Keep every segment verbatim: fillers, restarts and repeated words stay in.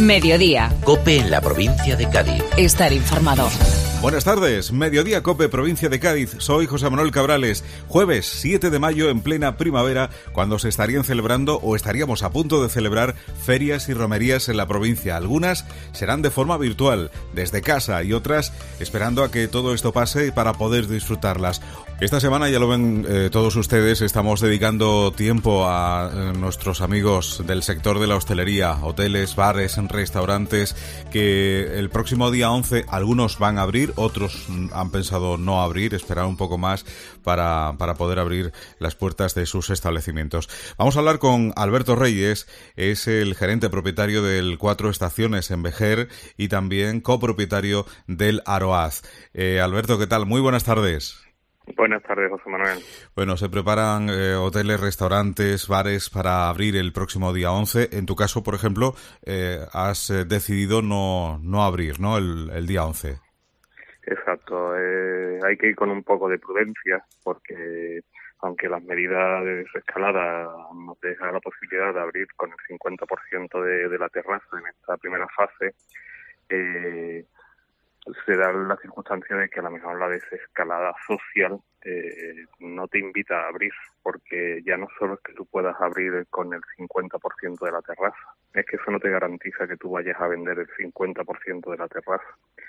Mediodía. COPE en la provincia de Cádiz. Estar informado. Buenas tardes, Mediodía COPE, provincia de Cádiz. Soy José Manuel Cabrales. Jueves siete de mayo, en plena primavera, cuando se estarían celebrando o estaríamos a punto de celebrar ferias y romerías en la provincia. Algunas serán de forma virtual, desde casa, y otras esperando a que todo esto pase para poder disfrutarlas. Esta semana, ya lo ven eh, todos ustedes, estamos dedicando tiempo a eh, nuestros amigos del sector de la hostelería, hoteles, bares, restaurantes, que el próximo día once algunos van a abrir, otros han pensado no abrir, esperar un poco más para, para poder abrir las puertas de sus establecimientos. Vamos a hablar con Alberto Reyes, es el gerente propietario del Cuatro Estaciones en Vejer y también copropietario del Aroaz. Eh, Alberto, ¿qué tal? Muy buenas tardes. Buenas tardes, José Manuel. Bueno, se preparan eh, hoteles, restaurantes, bares para abrir el próximo día once. En tu caso, por ejemplo, eh, has eh, decidido no, no abrir, ¿no? El, el día once. Exacto. Eh, hay que ir con un poco de prudencia porque aunque las medidas de desescalada nos dejan la posibilidad de abrir con el cincuenta por ciento de, de la terraza en esta primera fase, eh, se da la circunstancia de que a lo mejor la desescalada social eh, no te invita a abrir, porque ya no solo es que tú puedas abrir con el cincuenta por ciento de la terraza, es que eso no te garantiza que tú vayas a vender el cincuenta por ciento de la terraza.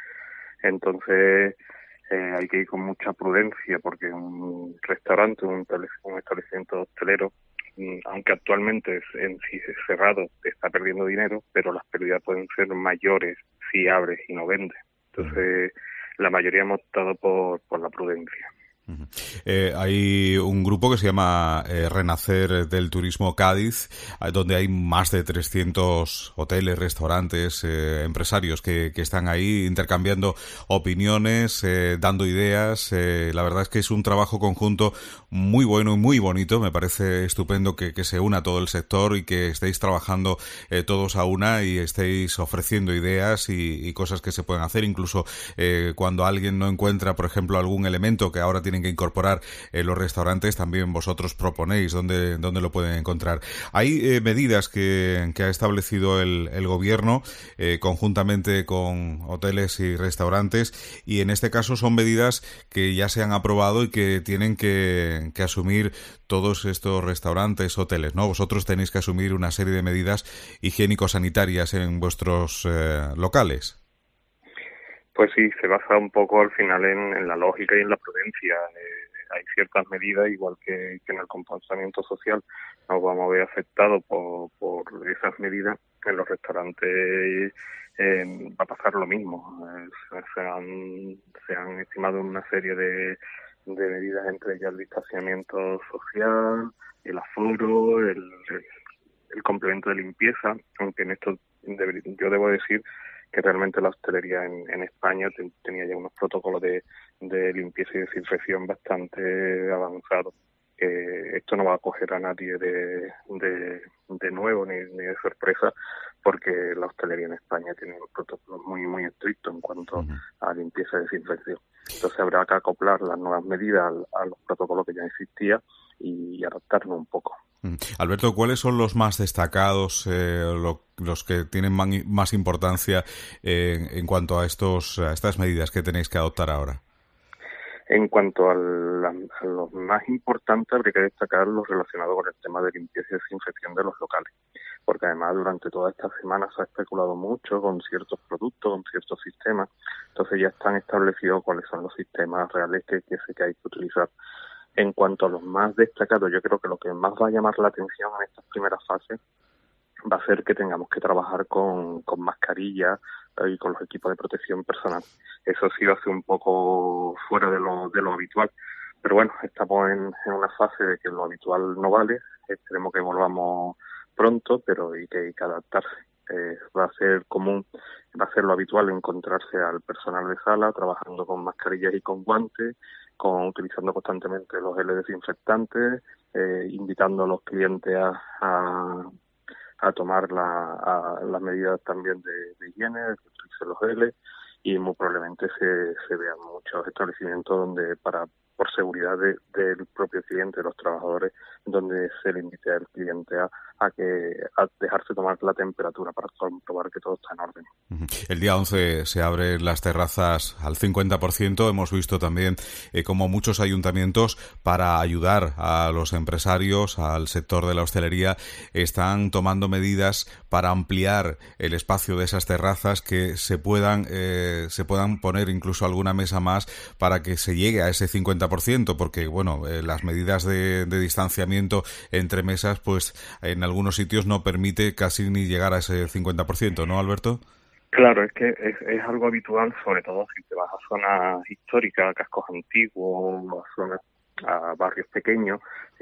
Entonces eh, hay que ir con mucha prudencia, porque un restaurante, un, un establecimiento hostelero, aunque actualmente es, en sí es cerrado, está perdiendo dinero, pero las pérdidas pueden ser mayores si abres y no vendes. Entonces, la mayoría hemos optado por, por la prudencia. Uh-huh. Eh, hay un grupo que se llama eh, Renacer del Turismo Cádiz, donde hay más de trescientos hoteles, restaurantes, eh, empresarios que, que están ahí intercambiando opiniones, eh, dando ideas. Eh, la verdad es que es un trabajo conjunto muy bueno y muy bonito. Me parece estupendo que, que se una todo el sector y que estéis trabajando eh, todos a una y estéis ofreciendo ideas y, y cosas que se pueden hacer. Incluso eh, cuando alguien no encuentra, por ejemplo, algún elemento que ahora tiene tienen que incorporar eh, los restaurantes, también vosotros proponéis dónde, dónde lo pueden encontrar. Hay eh, medidas que, que ha establecido el, el gobierno eh, conjuntamente con hoteles y restaurantes, y en este caso son medidas que ya se han aprobado y que tienen que, que asumir todos estos restaurantes, hoteles, ¿no? Vosotros tenéis que asumir una serie de medidas higiénico-sanitarias en vuestros eh, locales. Pues sí, se basa un poco al final en, en la lógica y en la prudencia. Eh, hay ciertas medidas, igual que, que en el comportamiento social nos vamos a ver afectados por, por esas medidas. En los restaurantes eh, va a pasar lo mismo. Eh, se, se, han, se han estimado una serie de, de medidas, entre ellas el distanciamiento social, el aforo, el, el, el complemento de limpieza, aunque en esto debe, yo debo decir que realmente la hostelería en, en España ten, tenía ya unos protocolos de, de limpieza y desinfección bastante avanzados. Eh, esto no va a coger a nadie de, de, de nuevo ni, ni de sorpresa, porque la hostelería en España tiene unos protocolos muy muy estrictos en cuanto uh-huh. a limpieza y desinfección. Entonces habrá que acoplar las nuevas medidas a, a los protocolos que ya existían y, y adaptarnos un poco. Alberto, ¿cuáles son los más destacados, eh, lo, los que tienen man, más importancia eh, en cuanto a estos a estas medidas que tenéis que adoptar ahora? En cuanto a, la, a los más importantes, habría que destacar los relacionados con el tema de limpieza y desinfección de los locales, porque además durante toda esta semana se ha especulado mucho con ciertos productos, con ciertos sistemas, entonces ya están establecidos cuáles son los sistemas reales que, que sé que hay que utilizar. En cuanto a los más destacados, yo creo que lo que más va a llamar la atención en estas primeras fases va a ser que tengamos que trabajar con, con mascarillas y con los equipos de protección personal. Eso sí va a ser un poco fuera de lo, de lo habitual. Pero bueno, estamos en, en una fase de que lo habitual no vale. Esperemos que volvamos pronto, pero hay que, hay que adaptarse. Eh, va a ser común, va a ser lo habitual encontrarse al personal de sala trabajando con mascarillas y con guantes, con utilizando constantemente los geles desinfectantes, eh, invitando a los clientes a, a, a tomar la, a, las medidas también de, de higiene, que utilicen los geles, y muy probablemente se, se vean muchos establecimientos donde para por seguridad de, del propio cliente, de los trabajadores, donde se le invite al cliente a, a que a dejarse tomar la temperatura para comprobar que todo está en orden. El día once se abren las terrazas al cincuenta por ciento. Hemos visto también eh, como muchos ayuntamientos, para ayudar a los empresarios, al sector de la hostelería, están tomando medidas para ampliar el espacio de esas terrazas, que se puedan eh, se puedan poner incluso alguna mesa más para que se llegue a ese cincuenta por ciento, porque bueno, eh, las medidas de, de distanciamiento entre mesas, pues en algunos sitios no permite casi ni llegar a ese cincuenta por ciento, ¿no, Alberto? Claro, es que es, es algo habitual, sobre todo si te vas a zonas históricas, a cascos antiguos, a zonas, a barrios pequeños.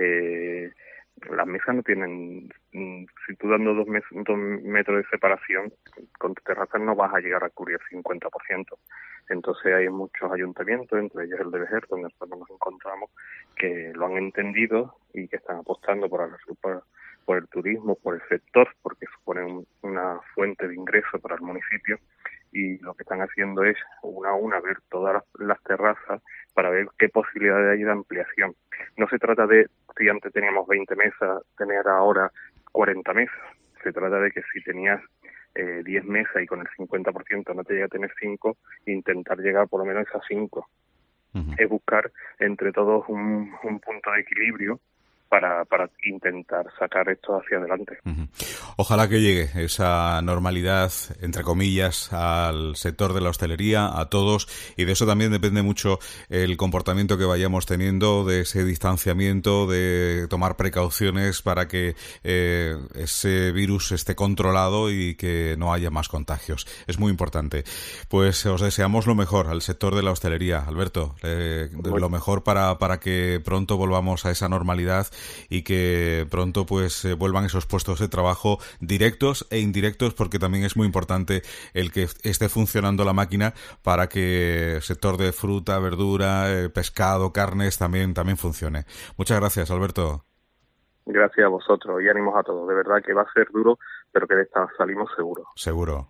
Eh, las mesas no tienen, si tú dando dos, mes, dos metros de separación, con tu terraza no vas a llegar a cubrir el cincuenta por ciento. Entonces hay muchos ayuntamientos, entre ellos el de Vejer, donde nosotros nos encontramos, que lo han entendido y que están apostando por la por, por el turismo, por el sector, porque supone un, una fuente de ingreso para el municipio, y lo que están haciendo es una a una ver todas las, las terrazas para ver qué posibilidades hay de ampliación. No se trata de, si antes teníamos veinte mesas, tener ahora cuarenta mesas. Se trata de que si tenías eh, diez mesas y con el cincuenta por ciento no te llega a tener cinco, intentar llegar por lo menos a cinco. Uh-huh. Es buscar entre todos un, un punto de equilibrio para, para intentar sacar esto hacia adelante. Uh-huh. Ojalá que llegue esa normalidad, entre comillas, al sector de la hostelería, a todos, y de eso también depende mucho el comportamiento que vayamos teniendo, de ese distanciamiento, de tomar precauciones para que eh, ese virus esté controlado y que no haya más contagios. Es muy importante. Pues os deseamos lo mejor al sector de la hostelería, Alberto, eh, lo mejor para, para que pronto volvamos a esa normalidad y que pronto pues eh, vuelvan esos puestos de trabajo directos e indirectos, porque también es muy importante el que esté funcionando la máquina para que el sector de fruta, verdura, eh, pescado, carnes también, también funcione. Muchas gracias, Alberto. Gracias a vosotros y ánimos a todos. De verdad que va a ser duro, pero que de esta salimos seguro. Seguro.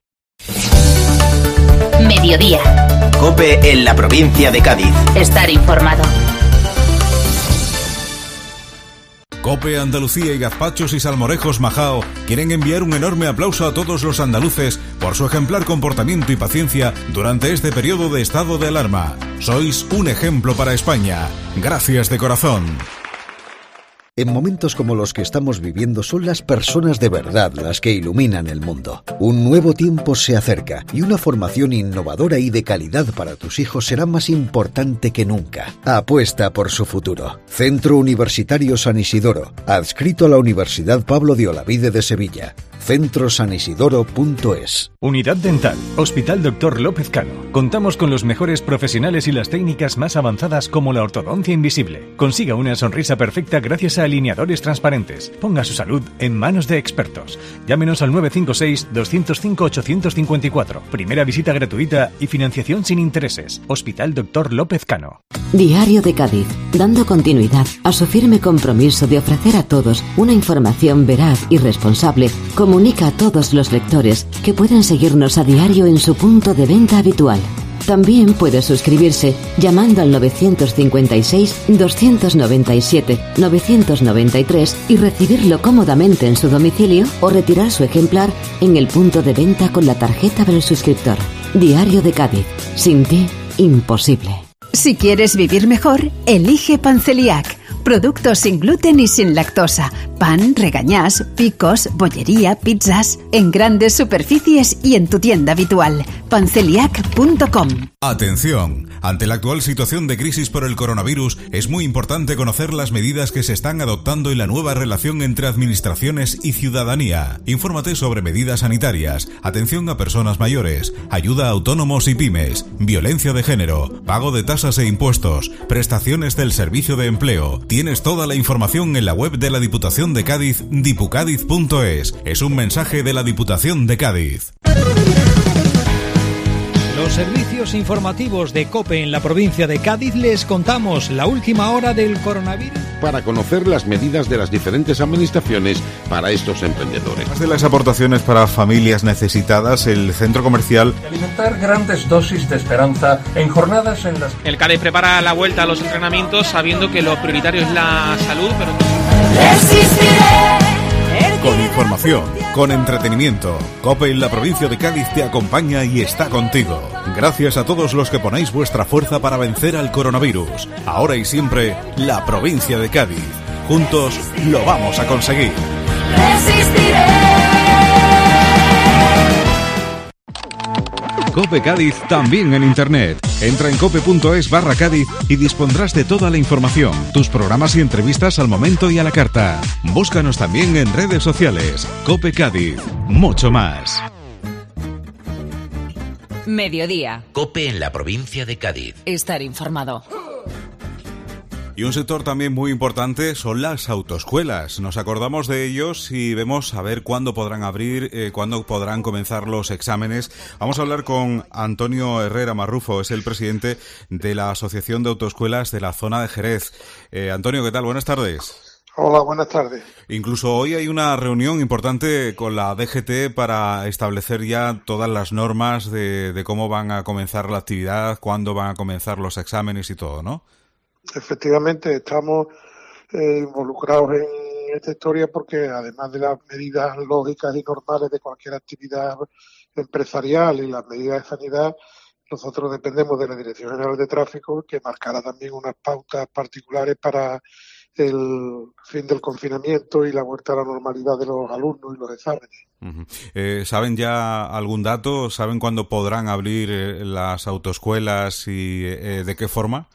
Mediodía. COPE en la provincia de Cádiz. Estar informado. COPE Andalucía y Gazpachos y Salmorejos Majao quieren enviar un enorme aplauso a todos los andaluces por su ejemplar comportamiento y paciencia durante este periodo de estado de alarma. Sois un ejemplo para España. Gracias de corazón. En momentos como los que estamos viviendo son las personas de verdad las que iluminan el mundo. Un nuevo tiempo se acerca y una formación innovadora y de calidad para tus hijos será más importante que nunca. Apuesta por su futuro. Centro Universitario San Isidoro, adscrito a la Universidad Pablo de Olavide de Sevilla. centro san isidoro punto es. Unidad Dental, Hospital Doctor López Cano. Contamos con los mejores profesionales y las técnicas más avanzadas como la ortodoncia invisible. Consiga una sonrisa perfecta gracias a alineadores transparentes. Ponga su salud en manos de expertos. Llámenos al nueve cinco seis, dos cero cinco, ocho cinco cuatro. Primera visita gratuita y financiación sin intereses. Hospital Doctor López Cano. Diario de Cádiz, dando continuidad a su firme compromiso de ofrecer a todos una información veraz y responsable, comunica a todos los lectores que pueden seguirnos a diario en su punto de venta habitual. También puede suscribirse llamando al nueve cinco seis, dos nueve siete, nueve nueve tres y recibirlo cómodamente en su domicilio o retirar su ejemplar en el punto de venta con la tarjeta del suscriptor. Diario de Cádiz. Sin ti, imposible. Si quieres vivir mejor, elige Panceliac. Productos sin gluten y sin lactosa. Pan, regañás, picos, bollería, pizzas. En grandes superficies y en tu tienda habitual. panceliac punto com. Atención, ante la actual situación de crisis por el coronavirus, es muy importante conocer las medidas que se están adoptando y la nueva relación entre administraciones y ciudadanía. Infórmate sobre medidas sanitarias, atención a personas mayores, ayuda a autónomos y pymes, violencia de género, pago de tasas e impuestos, prestaciones del servicio de empleo. Tienes toda la información en la web de la Diputación de Cádiz, dipucádiz punto es. Es un mensaje de la Diputación de Cádiz. Los servicios informativos de COPE en la provincia de Cádiz les contamos la última hora del coronavirus. Para conocer las medidas de las diferentes administraciones para estos emprendedores. Además de las aportaciones para familias necesitadas, el centro comercial... Alimentar grandes dosis de esperanza en jornadas en las... El Cádiz prepara la vuelta a los entrenamientos sabiendo que lo prioritario es la salud, pero... Resistiré Con información, con entretenimiento, COPE en la provincia de Cádiz te acompaña y está contigo. Gracias a todos los que ponéis vuestra fuerza para vencer al coronavirus. Ahora y siempre, la provincia de Cádiz. Juntos lo vamos a conseguir. Resistiré. COPE Cádiz también en Internet. Entra en cope.es barra Cádiz y dispondrás de toda la información, tus programas y entrevistas al momento y a la carta. Búscanos también en redes sociales. COPE Cádiz. Mucho más. Mediodía. COPE en la provincia de Cádiz. Estar informado. Y un sector también muy importante son las autoescuelas. Nos acordamos de ellos y vemos a ver cuándo podrán abrir, eh, cuándo podrán comenzar los exámenes. Vamos a hablar con Antonio Herrera Marrufo, es el presidente de la Asociación de Autoescuelas de la zona de Jerez. Eh, Antonio, ¿qué tal? Buenas tardes. Hola, buenas tardes. Incluso hoy hay una reunión importante con la D G T para establecer ya todas las normas de, de cómo van a comenzar la actividad, cuándo van a comenzar los exámenes y todo, ¿no? Efectivamente, estamos eh, involucrados en esta historia porque además de las medidas lógicas y normales de cualquier actividad empresarial y las medidas de sanidad, nosotros dependemos de la Dirección General de Tráfico, que marcará también unas pautas particulares para el fin del confinamiento y la vuelta a la normalidad de los alumnos y los exámenes. Uh-huh. Eh, ¿Saben ya algún dato? ¿Saben cuándo podrán abrir eh, las autoescuelas y eh, de qué forma?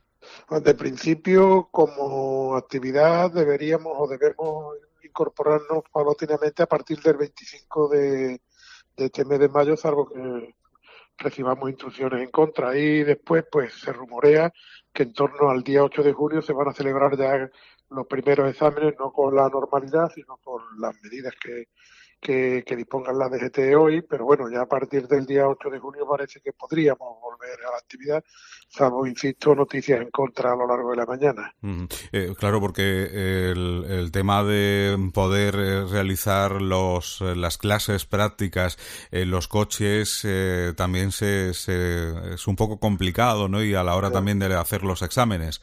De principio, como actividad, deberíamos o debemos incorporarnos paulatinamente a partir del veinticinco de, de este mes de mayo, salvo que recibamos instrucciones en contra. Y después, pues, se rumorea que en torno al día ocho de junio se van a celebrar ya los primeros exámenes, no con la normalidad, sino con las medidas que, que, que dispongan la D G T hoy, pero bueno, ya a partir del día ocho de junio parece que podríamos volver a la actividad, salvo, insisto, noticias en contra a lo largo de la mañana. Mm, eh, claro, porque el, el tema de poder eh, realizar los las clases prácticas en los coches eh, también se, se es un poco complicado, ¿no? Y a la hora sí. también de hacer los exámenes.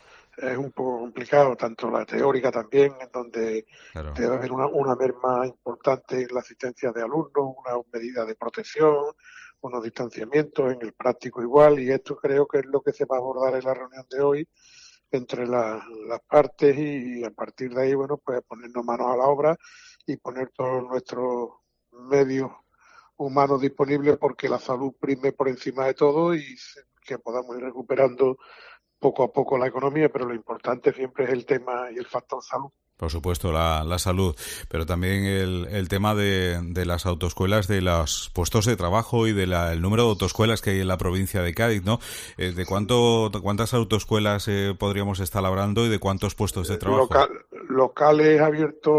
Es un poco complicado, tanto la teórica también, en donde claro. debe haber una, una merma importante en la asistencia de alumnos, una medida de protección, unos distanciamientos, en el práctico igual, y esto creo que es lo que se va a abordar en la reunión de hoy entre la, las partes y a partir de ahí, bueno, pues ponernos manos a la obra y poner todos nuestros medios humanos disponibles porque la salud prime por encima de todo y que podamos ir recuperando poco a poco la economía, pero lo importante siempre es el tema y el factor salud. Por supuesto, la, la salud, pero también el, el tema de, de las autoescuelas, de los puestos de trabajo y del de número de autoescuelas que hay en la provincia de Cádiz, ¿no? Eh, ¿De cuánto, de cuántas autoescuelas eh, podríamos estar hablando y de cuántos puestos de trabajo? Local, locales abiertos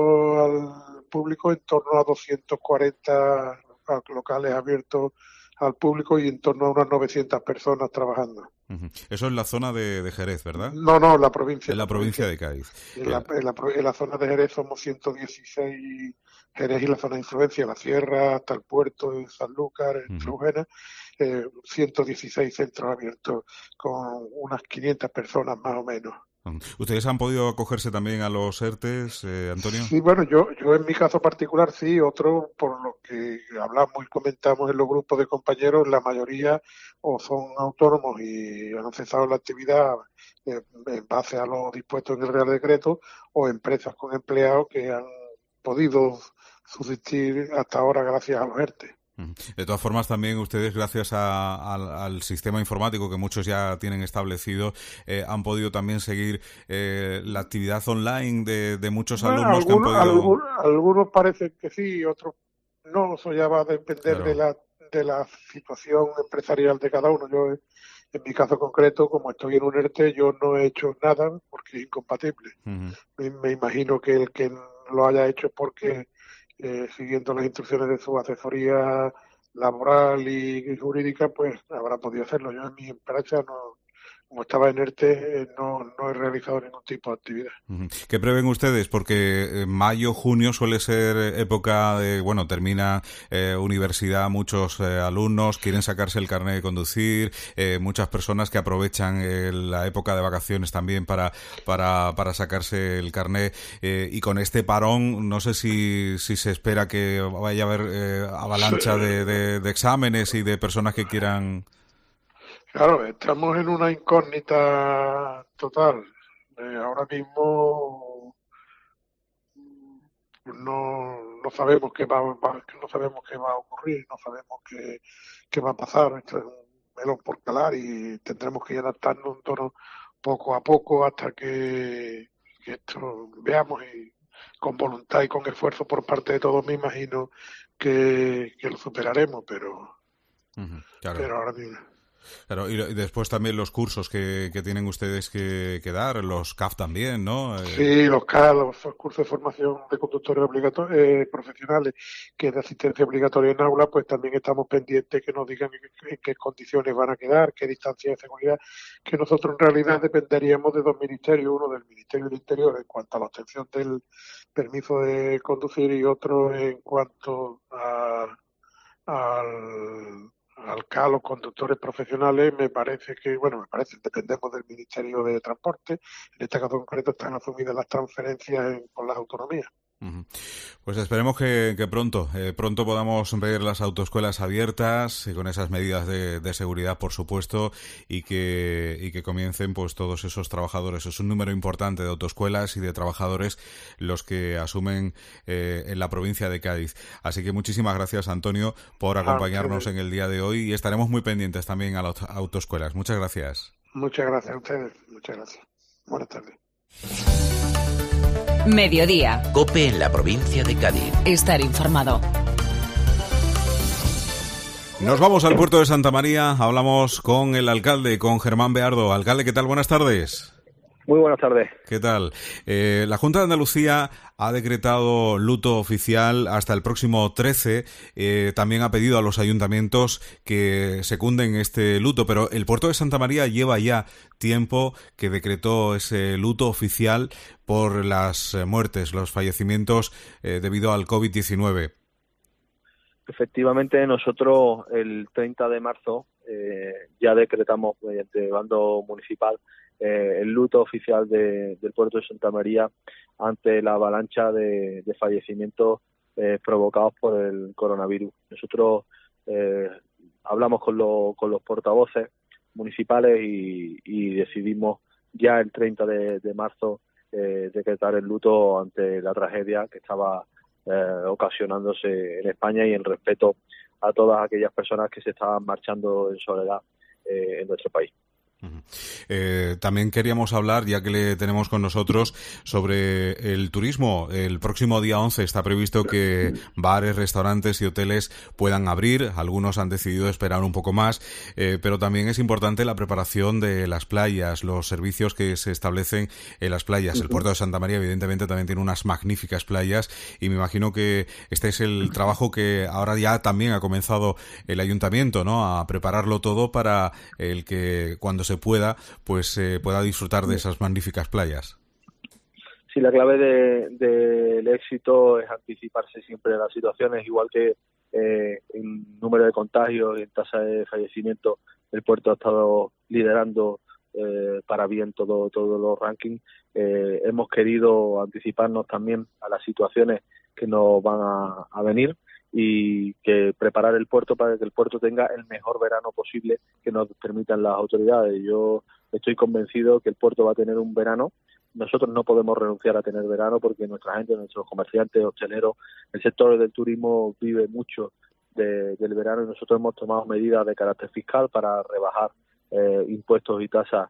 al público en torno a doscientos cuarenta locales abiertos al público y en torno a unas novecientas personas trabajando. Uh-huh. Eso es la zona de, de Jerez, ¿verdad? No, no, la provincia. En la provincia de Cádiz. En la, en la, en la zona de Jerez somos ciento dieciséis, Jerez y la zona de influencia, la sierra, hasta el puerto de Sanlúcar, en uh-huh. Trujena, eh, ciento dieciséis centros abiertos con unas quinientas personas más o menos. ¿Ustedes han podido acogerse también a los ERTES, eh, Antonio? Sí, bueno, yo yo en mi caso particular sí, otro por lo que hablamos y comentamos en los grupos de compañeros, la mayoría o son autónomos y han cesado la actividad eh, en base a lo dispuesto en el Real Decreto, o empresas con empleados que han podido subsistir hasta ahora gracias a los ERTE. De todas formas, también ustedes, gracias a, a, al sistema informático que muchos ya tienen establecido, eh, han podido también seguir eh, la actividad online de, de muchos bueno, alumnos algunos, que han podido... Algunos, algunos parecen que sí, otros no. Eso ya va a depender claro. de la de la situación empresarial de cada uno. Yo, en mi caso concreto, como estoy en un ERTE, yo no he hecho nada porque es incompatible. Uh-huh. Me, me imagino que el que lo haya hecho es porque... Eh, siguiendo las instrucciones de su asesoría laboral y jurídica, pues habrá podido hacerlo. Yo en mi empresa no, como estaba en ERTE, eh, no, no he realizado ningún tipo de actividad. ¿Qué prevén ustedes? Porque mayo, junio suele ser época de, bueno, termina eh, universidad, muchos eh, alumnos quieren sacarse el carnet de conducir, eh, muchas personas que aprovechan eh, la época de vacaciones también para para, para sacarse el carnet, eh, y con este parón no sé si, si se espera que vaya a haber eh, avalancha de, de, de exámenes y de personas que quieran... Claro, estamos en una incógnita total. Eh, ahora mismo no, no sabemos qué va, va, no sabemos qué va a ocurrir, no sabemos qué, qué va a pasar. Esto es un melón por calar y tendremos que ir adaptando un tono poco a poco hasta que, que esto veamos, y con voluntad y con esfuerzo por parte de todos, me imagino que, que lo superaremos, pero, uh-huh, claro. pero ahora mismo. Claro, y, y después también los cursos que, que tienen ustedes que, que dar, los C A F también, ¿no? Eh... Sí, los C A F, los cursos de formación de conductores obligatorios, eh, profesionales, que es de asistencia obligatoria en aula, pues también estamos pendientes que nos digan en qué condiciones van a quedar, qué distancia de seguridad, que nosotros en realidad dependeríamos de dos ministerios, uno del Ministerio del Interior en cuanto a la obtención del permiso de conducir y otro en cuanto a, al... al C A, los conductores profesionales. Me parece que, bueno, me parece, dependemos del Ministerio de Transporte. En este caso concreto están asumidas las transferencias en, por las autonomías. Uh-huh. Pues esperemos que, que pronto, eh, pronto podamos ver las autoescuelas abiertas y con esas medidas de, de seguridad, por supuesto, y que, y que comiencen pues todos esos trabajadores. Es un número importante de autoescuelas y de trabajadores los que asumen eh, en la provincia de Cádiz. Así que muchísimas gracias, Antonio, por acompañarnos en el día de hoy, y estaremos muy pendientes también a las autoescuelas. Muchas gracias. Muchas gracias a ustedes. Muchas gracias. Buenas tardes. Mediodía. COPE en la provincia de Cádiz. Estar informado. Nos vamos al puerto de Santa María. Hablamos con el alcalde, con Germán Beardo. Alcalde, ¿qué tal? Buenas tardes. Muy buenas tardes. ¿Qué tal? Eh, la Junta de Andalucía ha decretado luto oficial hasta el próximo trece. Eh, también ha pedido a los ayuntamientos que secunden este luto, pero el puerto de Santa María lleva ya tiempo que decretó ese luto oficial por las muertes, los fallecimientos eh, debido al COVID diecinueve. Efectivamente, nosotros el treinta de marzo eh, ya decretamos mediante bando municipal Eh, el luto oficial de, del puerto de Santa María ante la avalancha de, de fallecimientos eh, provocados por el coronavirus. Nosotros eh, hablamos con, lo, con los portavoces municipales y, y decidimos ya el treinta de, de marzo eh, decretar el luto ante la tragedia que estaba eh, ocasionándose en España, y en respeto a todas aquellas personas que se estaban marchando en soledad eh, en nuestro país. Uh-huh. Eh, también queríamos hablar, ya que le tenemos con nosotros, sobre el turismo. El próximo día once está previsto que bares, restaurantes y hoteles puedan abrir. Algunos han decidido esperar un poco más, eh, pero también es importante la preparación de las playas, los servicios que se establecen en las playas. El puerto de Santa María evidentemente también tiene unas magníficas playas, y me imagino que este es el trabajo que ahora ya también ha comenzado el ayuntamiento, ¿no?, a prepararlo todo para el que cuando se se pueda, pues eh, pueda disfrutar de esas magníficas playas. Sí, la clave del de, de éxito es anticiparse siempre a las situaciones, igual que eh, en número de contagios y en tasa de fallecimiento. El puerto ha estado liderando eh, para bien todo todos los rankings. Eh, hemos querido anticiparnos también a las situaciones que nos van a, a venir, y que preparar el puerto para que el puerto tenga el mejor verano posible que nos permitan las autoridades. Yo estoy convencido que el puerto va a tener un verano. Nosotros no podemos renunciar a tener verano, porque nuestra gente, nuestros comerciantes, hosteleros, el sector del turismo vive mucho de, del verano, y nosotros hemos tomado medidas de carácter fiscal para rebajar eh, impuestos y tasas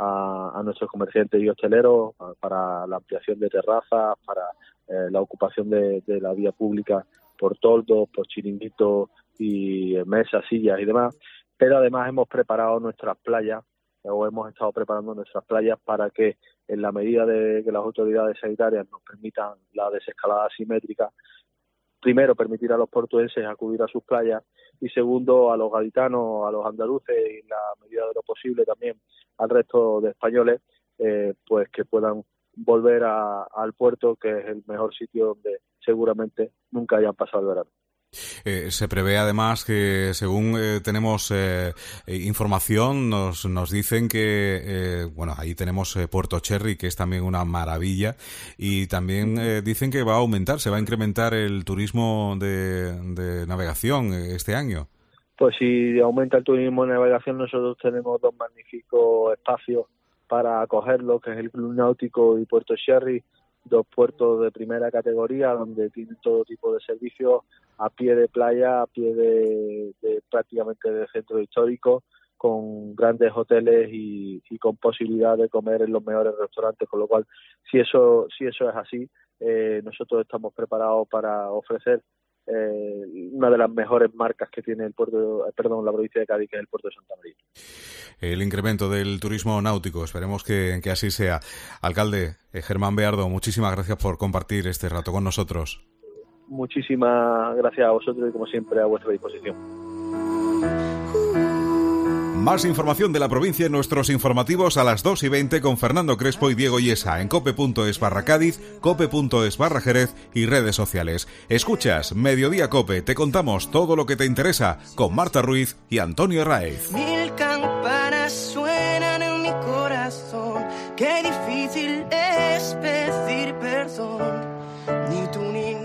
a, a nuestros comerciantes y hosteleros, para la ampliación de terrazas, para eh, la ocupación de, de la vía pública por toldos, por chiringuitos y mesas, sillas y demás. Pero además hemos preparado nuestras playas, o hemos estado preparando nuestras playas para que, en la medida de que las autoridades sanitarias nos permitan la desescalada asimétrica, primero, permitir a los portuenses acudir a sus playas y segundo, a los gaditanos, a los andaluces y en la medida de lo posible también al resto de españoles, eh, pues que puedan volver a, al puerto, que es el mejor sitio donde seguramente nunca hayan pasado el verano. Eh, se prevé además que, según eh, tenemos eh, información, nos, nos dicen que, eh, bueno, ahí tenemos eh, Puerto Cherry, que es también una maravilla, y también eh, dicen que va a aumentar, se va a incrementar el turismo de, de navegación este año. Pues si aumenta el turismo de navegación, nosotros tenemos dos magníficos espacios para acogerlo, que es el Club Náutico y Puerto Cherry, dos puertos de primera categoría donde tienen todo tipo de servicios a pie de playa, a pie de, de prácticamente del centro histórico, con grandes hoteles y, y con posibilidad de comer en los mejores restaurantes, con lo cual si eso si eso es así, eh, nosotros estamos preparados para ofrecer eh, una de las mejores marcas que tiene el puerto, perdón, la provincia de Cádiz, que es el puerto de Santa María. El incremento del turismo náutico, esperemos que, que así sea. Alcalde eh, Germán Beardo, muchísimas gracias por compartir este rato con nosotros. Muchísimas gracias a vosotros y, como siempre, a vuestra disposición. Más información de la provincia en nuestros informativos a las dos y veinte con Fernando Crespo y Diego Yesa en cope.es barra Cádiz, cope.es barra Jerez y redes sociales. Escuchas Mediodía Cope, te contamos todo lo que te interesa con Marta Ruiz y Antonio Raez. Mil campanas suenan en mi corazón, qué difícil es pedir perdón, ni tú ni